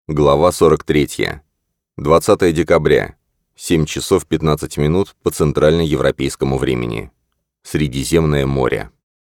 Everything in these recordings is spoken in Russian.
Глава 43. 20 декабря. 7 часов 15 минут по центральноевропейскому времени. Средиземное море.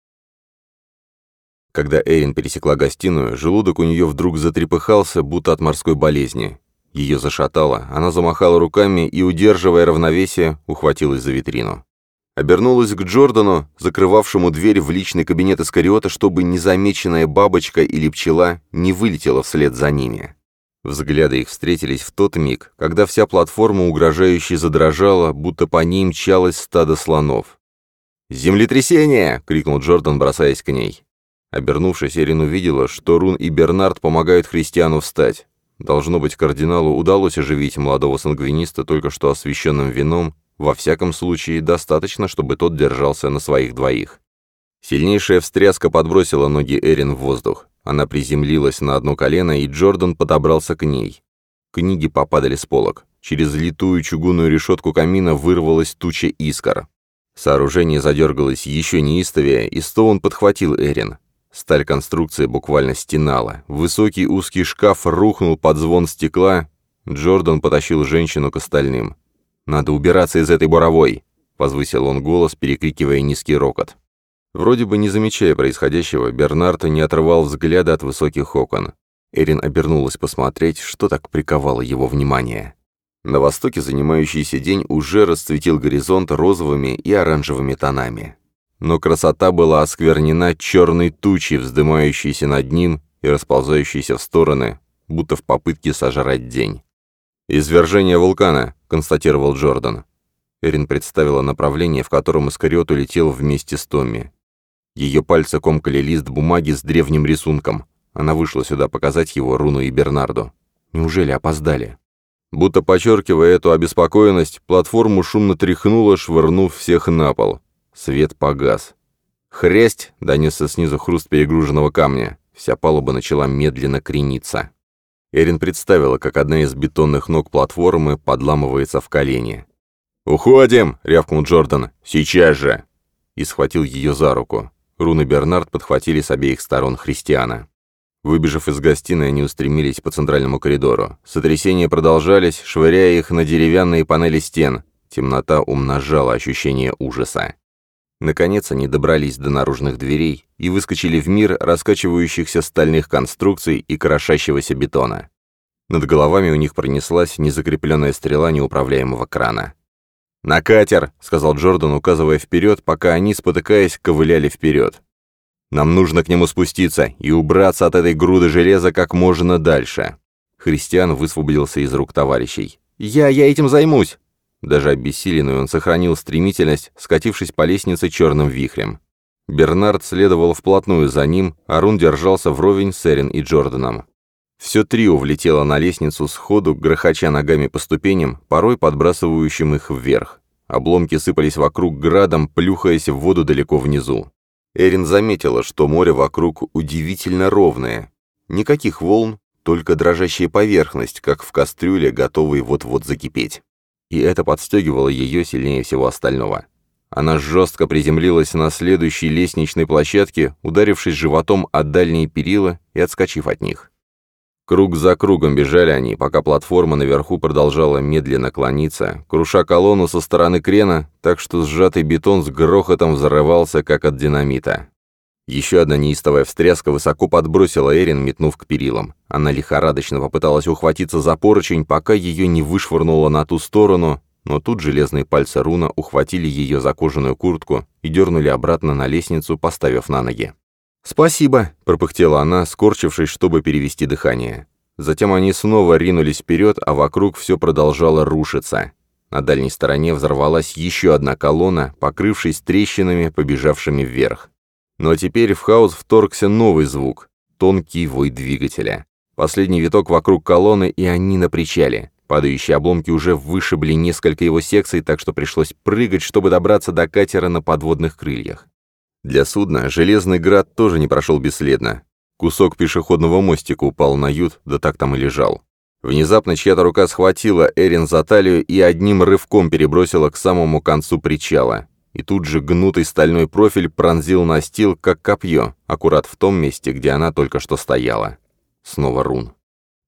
Когда Эрин пересекла гостиную, желудок у нее вдруг затрепыхался, будто от морской болезни. Ее зашатало, она замахала руками и, удерживая равновесие, ухватилась за витрину. Обернулась к Джордану, закрывавшему дверь в личный кабинет Искариота, чтобы незамеченная бабочка или пчела не вылетела вслед за ними. Взгляды их встретились в тот миг, когда вся платформа угрожающе задрожала, будто по ней мчалось стадо слонов. «Землетрясение!» — крикнул Джордан, бросаясь к ней. Обернувшись, Эрин увидела, что Рун и Бернард помогают Христиану встать. Должно быть, кардиналу удалось оживить молодого сангвиниста только что освященным вином, во всяком случае, достаточно, чтобы тот держался на своих двоих. Сильнейшая встряска подбросила ноги Эрин в воздух. Она приземлилась на одно колено, и Джордан подобрался к ней. Книги попадали с полок. Через литую чугунную решетку камина вырвалась туча искр. Сооружение задергалось еще неистовее, и Стоун подхватил Эрин. Сталь конструкции буквально стенала. Высокий узкий шкаф рухнул под звон стекла. Джордан потащил женщину к остальным. «Надо убираться из этой буровой!» — возвысил он голос, перекрикивая низкий рокот. Вроде бы не замечая происходящего, Бернард не отрывал взгляда от высоких окон. Эрин обернулась посмотреть, что так приковало его внимание. На востоке занимающийся день уже расцветил горизонт розовыми и оранжевыми тонами. Но красота была осквернена черной тучей, вздымающейся над ним и расползающейся в стороны, будто в попытке сожрать день. «Извержение вулкана», — констатировал Джордан. Эрин представила направление, в котором Искариот улетел вместе с Томми. Ее пальцы комкали лист бумаги с древним рисунком. Она вышла сюда показать его Руну и Бернарду. Неужели опоздали? Будто подчеркивая эту обеспокоенность, платформу шумно тряхнуло, швырнув всех на пол. Свет погас. «Хрясть!» — донесся снизу хруст перегруженного камня. Вся палуба начала медленно крениться. Эрин представила, как одна из бетонных ног платформы подламывается в колени. «Уходим!» — рявкнул Джордан. «Сейчас же!» И схватил ее за руку. Рун и Бернард подхватили с обеих сторон Христиана. Выбежав из гостиной, они устремились по центральному коридору. Сотрясения продолжались, швыряя их на деревянные панели стен. Темнота умножала ощущение ужаса. Наконец они добрались до наружных дверей и выскочили в мир раскачивающихся стальных конструкций и крошащегося бетона. Над головами у них пронеслась незакрепленная стрела неуправляемого крана. «На катер!» — сказал Джордан, указывая вперед, пока они, спотыкаясь, ковыляли вперед. «Нам нужно к нему спуститься и убраться от этой груды железа как можно дальше». Христиан высвободился из рук товарищей. Я этим займусь!» Даже обессиленный он сохранил стремительность, скатившись по лестнице черным вихрем. Бернард следовал вплотную за ним, а Рун держался вровень с Эрин и Джорданом. Все трио влетело на лестницу сходу, грохоча ногами по ступеням, порой подбрасывающим их вверх. Обломки сыпались вокруг градом, плюхаясь в воду далеко внизу. Эрин заметила, что море вокруг удивительно ровное. Никаких волн, только дрожащая поверхность, как в кастрюле, готовой вот-вот закипеть. И это подстегивало ее сильнее всего остального. Она жестко приземлилась на следующей лестничной площадке, ударившись животом о дальние перила и отскочив от них. Круг за кругом бежали они, пока платформа наверху продолжала медленно клониться, круша колонну со стороны крена, так что сжатый бетон с грохотом взрывался, как от динамита. Еще одна неистовая встряска высоко подбросила Эрин, метнув к перилам. Она лихорадочно попыталась ухватиться за поручень, пока ее не вышвырнуло на ту сторону, но тут железные пальцы Руна ухватили ее за кожаную куртку и дернули обратно на лестницу, поставив на ноги. «Спасибо», — пропыхтела она, скорчившись, чтобы перевести дыхание. Затем они снова ринулись вперед, а вокруг все продолжало рушиться. На дальней стороне взорвалась еще одна колонна, покрывшись трещинами, побежавшими вверх. Но теперь в хаос вторгся новый звук — тонкий вой двигателя. Последний виток вокруг колонны, и они на причале. Падающие обломки уже вышибли несколько его секций, так что пришлось прыгать, чтобы добраться до катера на подводных крыльях. Для судна железный град тоже не прошел бесследно. Кусок пешеходного мостика упал на ют, да так там и лежал. Внезапно чья-то рука схватила Эрин за талию и одним рывком перебросила к самому концу причала. И тут же гнутый стальной профиль пронзил настил, как копье, аккурат в том месте, где она только что стояла. Снова Рун.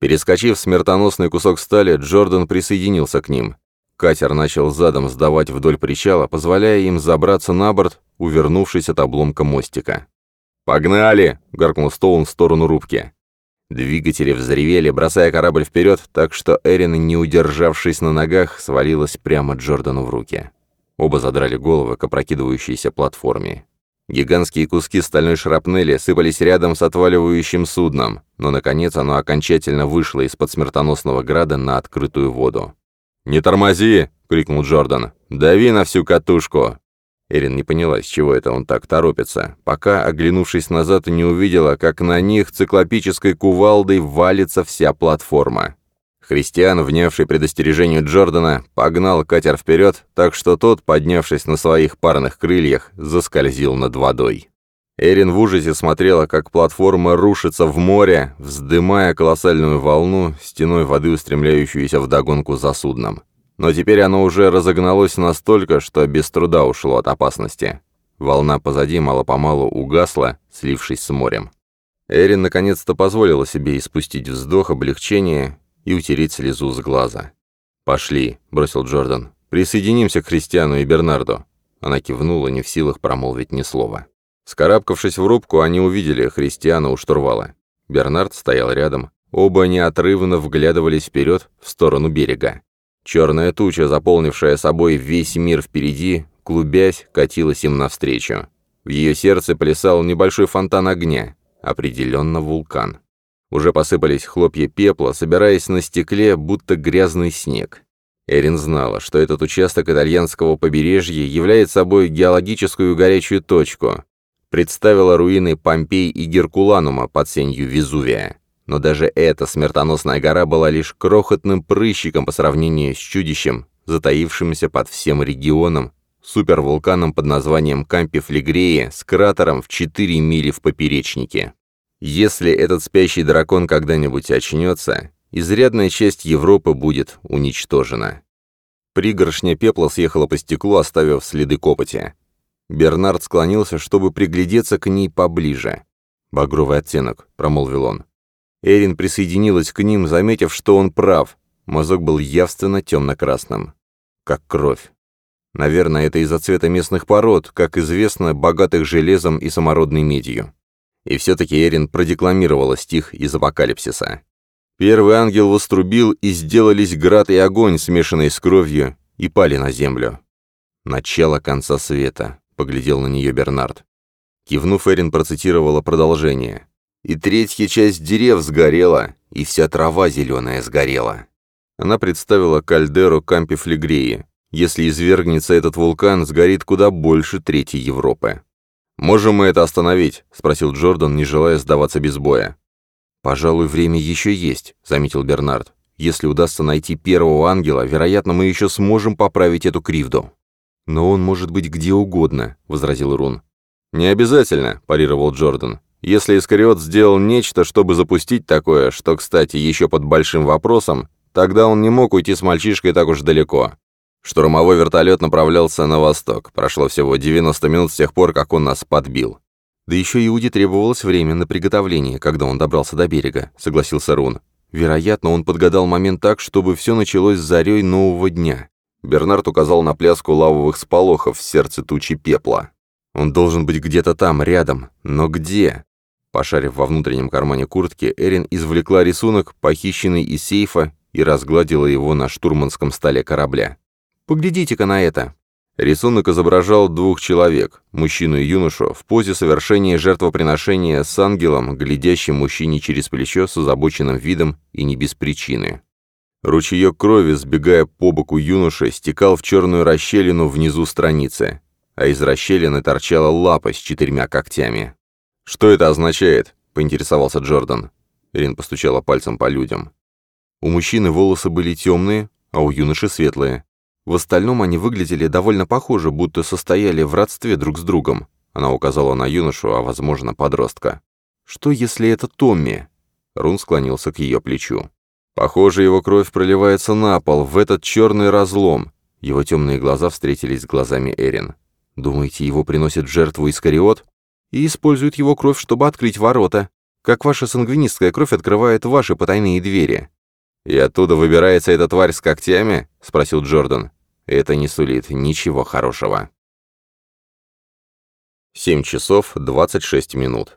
Перескочив смертоносный кусок стали, Джордан присоединился к ним. Катер начал задом сдавать вдоль причала, позволяя им забраться на борт, увернувшись от обломка мостика. «Погнали!» — гаркнул Стоун в сторону рубки. Двигатели взревели, бросая корабль вперед, так что Эрин, не удержавшись на ногах, свалилась прямо Джордану в руки. Оба задрали головы к опрокидывающейся платформе. Гигантские куски стальной шрапнели сыпались рядом с отваливающим судном, но, наконец, оно окончательно вышло из-под смертоносного града на открытую воду. «Не тормози!» — крикнул Джордан. «Дави на всю катушку!» Эрин не поняла, с чего это он так торопится, пока, оглянувшись назад, не увидела, как на них циклопической кувалдой валится вся платформа. Христиан, внявший предостережению Джордана, погнал катер вперед, так что тот, поднявшись на своих парных крыльях, заскользил над водой. Эрин в ужасе смотрела, как платформа рушится в море, вздымая колоссальную волну, стеной воды устремляющуюся вдогонку за судном. Но теперь оно уже разогналось настолько, что без труда ушло от опасности. Волна позади мало-помалу угасла, слившись с морем. Эрин наконец-то позволила себе испустить вздох облегчения и утереть слезу с глаза. «Пошли», — бросил Джордан. «Присоединимся к Христиану и Бернарду». Она кивнула, не в силах промолвить ни слова. Скарабкавшись в рубку, они увидели Христиана у штурвала. Бернард стоял рядом. Оба неотрывно вглядывались вперед, в сторону берега. Черная туча, заполнившая собой весь мир впереди, клубясь, катилась им навстречу. В ее сердце плясал небольшой фонтан огня. Определенно вулкан. Уже посыпались хлопья пепла, собираясь на стекле, будто грязный снег. Эрин знала, что этот участок итальянского побережья является собой геологическую горячую точку. Представила руины Помпей и Геркуланума под сенью Везувия. Но даже эта смертоносная гора была лишь крохотным прыщиком по сравнению с чудищем, затаившимся под всем регионом, супервулканом под названием Кампи Флегреи с кратером в 4 мили в поперечнике. Если этот спящий дракон когда-нибудь очнется, изрядная часть Европы будет уничтожена. Пригоршня пепла съехала по стеклу, оставив следы копоти. Бернард склонился, чтобы приглядеться к ней поближе. «Багровый оттенок», — промолвил он. Эрин присоединилась к ним, заметив, что он прав. Мазок был явственно темно-красным. Как кровь. Наверное, это из-за цвета местных пород, как известно, богатых железом и самородной медью. И все-таки Эрин продекламировала стих из Апокалипсиса. «Первый ангел вострубил, и сделались град и огонь, смешанные с кровью, и пали на землю». «Начало конца света», — поглядел на нее Бернард. Кивнув, Эрин процитировала продолжение. «И третья часть дерев сгорела, и вся трава зеленая сгорела». Она представила кальдеру Кампи Флегреи. Если извергнется этот вулкан, сгорит куда больше трети Европы. «Можем мы это остановить?» — спросил Джордан, не желая сдаваться без боя. «Пожалуй, время еще есть», — заметил Бернард. «Если удастся найти первого ангела, вероятно, мы еще сможем поправить эту кривду». «Но он может быть где угодно», — возразил Рун. «Не обязательно», — парировал Джордан. «Если Искариот сделал нечто, чтобы запустить такое, что, кстати, еще под большим вопросом, тогда он не мог уйти с мальчишкой так уж далеко. Штурмовой вертолет направлялся на восток. Прошло всего 90 минут с тех пор, как он нас подбил». «Да еще Иуде требовалось время на приготовление, когда он добрался до берега», — согласился Рун. «Вероятно, он подгадал момент так, чтобы все началось с зарей нового дня». Бернард указал на пляску лавовых сполохов в сердце тучи пепла. «Он должен быть где-то там, рядом. Но где?» Пошарив во внутреннем кармане куртки, Эрин извлекла рисунок, похищенный из сейфа, и разгладила его на штурманском столе корабля. «Поглядите-ка на это!» Рисунок изображал двух человек, мужчину и юношу, в позе совершения жертвоприношения с ангелом, глядящим мужчине через плечо с озабоченным видом и не без причины. Ручеек крови, сбегая по боку юноши, стекал в черную расщелину внизу страницы, а из расщелины торчала лапа с 4 когтями. «Что это означает?» — поинтересовался Джордан. Эрин постучала пальцем по людям. У мужчины волосы были темные, а у юноши светлые. В остальном они выглядели довольно похоже, будто состояли в родстве друг с другом. Она указала на юношу, а, возможно, подростка. «Что, если это Томми?» Рун склонился к ее плечу. «Похоже, его кровь проливается на пол, в этот черный разлом». Его темные глаза встретились с глазами Эрин. «Думаете, его приносят в жертву Искариот?» «И используют его кровь, чтобы открыть ворота». как ваша сангвинистская кровь открывает ваши потайные двери». «И оттуда выбирается эта тварь с когтями?» — спросил Джордан. «Это не сулит ничего хорошего». 7 часов 26 минут.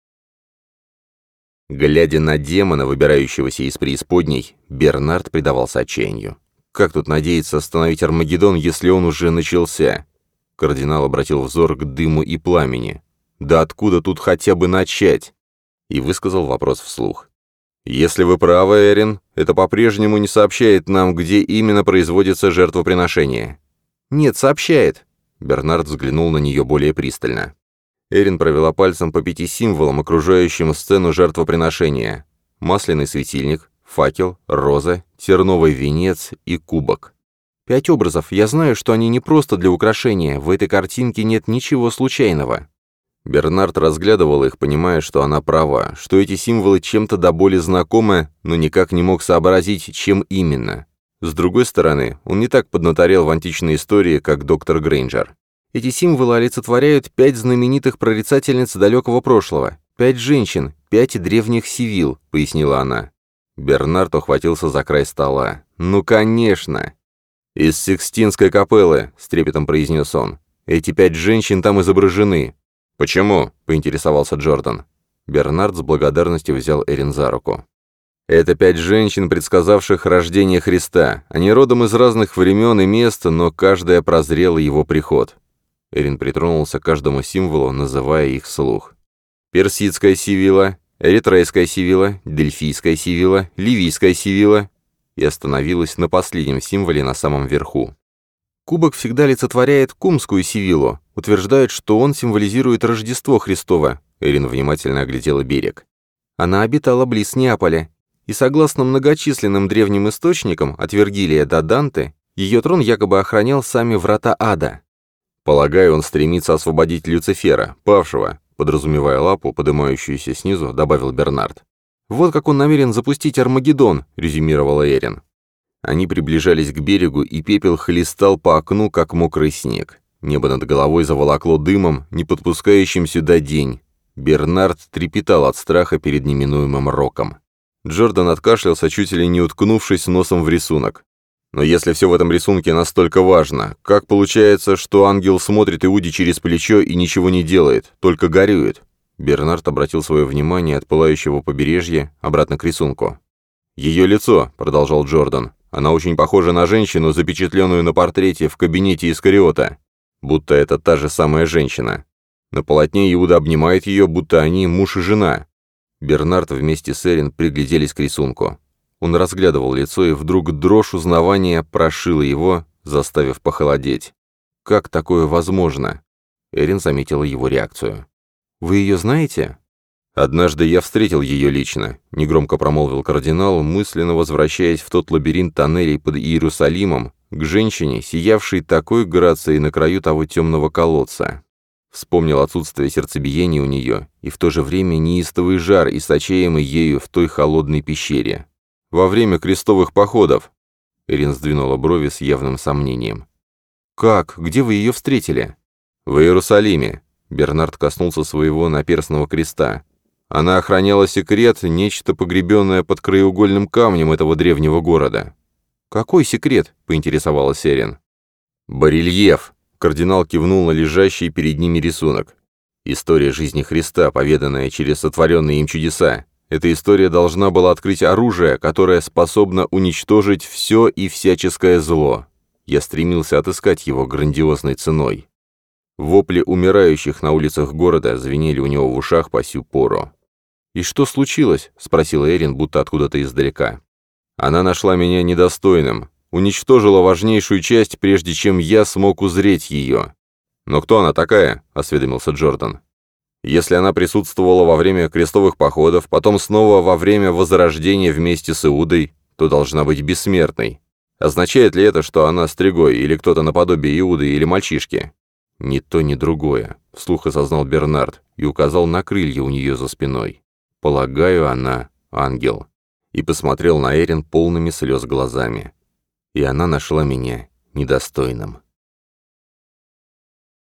Глядя на демона, выбирающегося из преисподней, Бернард предавался отчаянию. Как тут надеяться остановить Армагеддон, если он уже начался? Кардинал обратил взор к дыму и пламени. Да откуда тут хотя бы начать? И высказал вопрос вслух. «Если вы правы, Эрин, это по-прежнему не сообщает нам, где именно производится жертвоприношение». «Нет, сообщает». Бернард взглянул на нее более пристально. Эрин провела пальцем по 5 символам, окружающим сцену жертвоприношения. Масляный светильник, факел, роза, терновый венец и кубок. 5 образов. Я знаю, что они не просто для украшения. В этой картинке нет ничего случайного. Бернард разглядывал их, понимая, что она права, что эти символы чем-то до боли знакомы, но никак не мог сообразить, чем именно. С другой стороны, он не так поднаторел в античной истории, как доктор Грейнджер. Эти символы олицетворяют 5 знаменитых прорицательниц далекого прошлого, 5 женщин, 5 древних сивил, пояснила она. Бернард ухватился за край стола. «Ну, конечно!» «Из Сикстинской капеллы», — с трепетом произнес он. «Эти 5 женщин там изображены». «Почему?» — поинтересовался Джордан. Бернард с благодарностью взял Эрин за руку. «Это 5 женщин, предсказавших рождение Христа. Они родом из разных времен и мест, но каждая прозрела его приход». Эрин притронулся к каждому символу, называя их вслух. «Персидская сивила, эритрейская сивила, дельфийская сивила, ливийская сивила», и остановилась на последнем символе на самом верху. Кубок всегда олицетворяет кумскую сивилу, утверждают, что он символизирует Рождество Христово. Эрин внимательно оглядела берег. Она обитала близ Неаполя, и согласно многочисленным древним источникам, от Вергилия до Данте, ее трон якобы охранял сами врата ада. Полагаю, он стремится освободить Люцифера, павшего, подразумевая лапу, поднимающуюся снизу, добавил Бернард. «Вот как он намерен запустить Армагеддон», — резюмировала Эрин. Они приближались к берегу, и пепел хлестал по окну, как мокрый снег. Небо над головой заволокло дымом, не подпускающим сюда день. Бернард трепетал от страха перед неминуемым роком. Джордан откашлялся, чуть ли не уткнувшись носом в рисунок. «Но если все в этом рисунке настолько важно, как получается, что ангел смотрит Иуде через плечо и ничего не делает, только горюет?» Бернард обратил свое внимание от пылающего побережья обратно к рисунку. «Ее лицо», — продолжал Джордан, — «она очень похожа на женщину, запечатленную на портрете в кабинете Искариота, будто это та же самая женщина. На полотне Иуда обнимает ее, будто они муж и жена». Бернард вместе с Эрин пригляделись к рисунку. Он разглядывал лицо, и вдруг дрожь узнавания прошила его, заставив похолодеть. «Как такое возможно?» Эрин заметила его реакцию. «Вы ее знаете?» «Однажды я встретил ее лично», — негромко промолвил кардинал, мысленно возвращаясь в тот лабиринт тоннелей под Иерусалимом, к женщине, сиявшей такой грацией на краю того темного колодца. Вспомнил отсутствие сердцебиения у нее и в то же время неистовый жар, источаемый ею в той холодной пещере. «Во время крестовых походов», — Эрин сдвинула брови с явным сомнением. «Как? Где вы ее встретили?» «В Иерусалиме», — Бернард коснулся своего наперстного креста. «Она охраняла секрет, нечто погребенное под краеугольным камнем этого древнего города». «Какой секрет?» — поинтересовалась Эрин. «Барельеф», — кардинал кивнул на лежащий перед ними рисунок. «История жизни Христа, поведанная через сотворенные им чудеса. Эта история должна была открыть оружие, которое способно уничтожить все и всяческое зло. Я стремился отыскать его грандиозной ценой». Вопли умирающих на улицах города звенели у него в ушах по сю пору. «И что случилось?» — спросила Эрин, будто откуда-то издалека. «Она нашла меня недостойным, уничтожила важнейшую часть, прежде чем я смог узреть ее». «Но кто она такая?» — осведомился Джордан. «Если она присутствовала во время крестовых походов, потом снова во время Возрождения вместе с Иудой, то должна быть бессмертной. Означает ли это, что она стригой или кто-то наподобие Иуды или мальчишки?» «Ни то, ни другое», — вслух осознал Бернард и указал на крылья у нее за спиной. «Полагаю, она ангел». И посмотрел на Эрин полными слез глазами. «И она нашла меня недостойным».